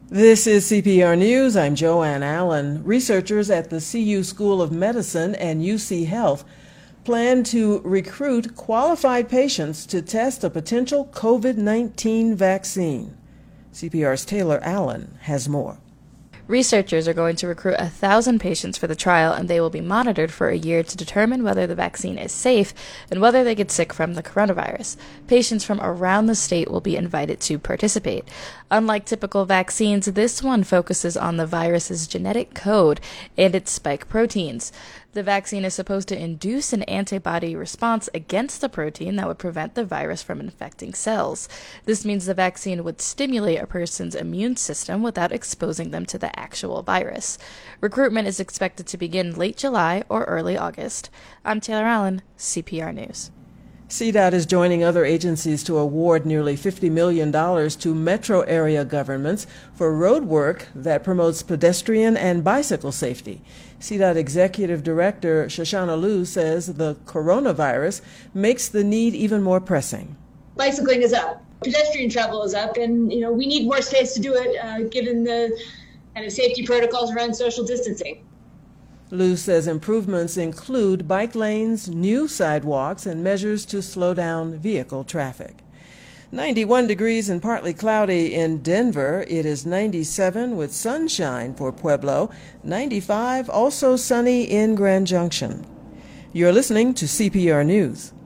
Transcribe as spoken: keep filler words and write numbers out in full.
This is C P R News. I'm Joanne Allen. Researchers at the C U School of Medicine and U C Health plan to recruit qualified patients to test a potential COVID nineteen vaccine. C P R's Taylor Allen has more. Researchers are going to recruit a thousand patients for the trial, and they will be monitored for a year to determine whether the vaccine is safe and whether they get sick from the coronavirus. Patients from around the state will be invited to participate. Unlike typical vaccines, this one focuses on the virus's genetic code and its spike proteins. The vaccine is supposed to induce an antibody response against the protein that would prevent the virus from infecting cells. This means the vaccine would stimulate a person's immune system without exposing them to the actual virus. Recruitment is expected to begin late July or early August. I'm Taylor Allen, C P R News. C DOT is joining other agencies to award nearly fifty million dollars to metro area governments for road work that promotes pedestrian and bicycle safety. C DOT Executive Director Shoshana Liu says the coronavirus makes the need even more pressing. Bicycling is up, pedestrian travel is up, and you know we need more space to do it uh, given the kind of safety protocols around social distancing. Liu says improvements include bike lanes, new sidewalks, and measures to slow down vehicle traffic. ninety-one degrees and partly cloudy in Denver. It is ninety-seven with sunshine for Pueblo. ninety-five also sunny in Grand Junction. You're listening to C P R News.